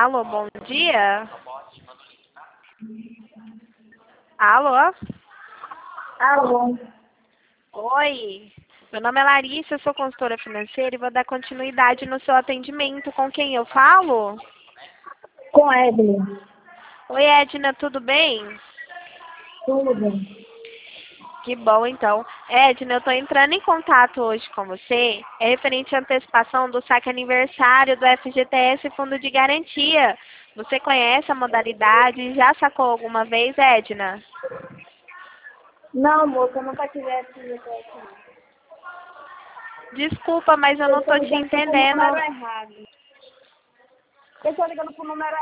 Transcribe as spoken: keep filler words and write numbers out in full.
Alô, bom dia. Alô? Alô. Oi. Meu nome é Larissa, eu sou consultora financeira e vou dar continuidade no seu atendimento. Com quem eu falo? Com a Evelyn. Oi, Edna, tudo bem? Tudo. Que bom, então. Edna, eu estou entrando em contato hoje com você. É referente à antecipação do saque aniversário do F G T S Fundo de Garantia. Você conhece a modalidade? Já sacou alguma vez, Edna? Não, moça, eu nunca tive F G T S, não. Desculpa, mas eu não Eu tô estou te ligando pro entendendo. número errado. Eu tô ligando pro número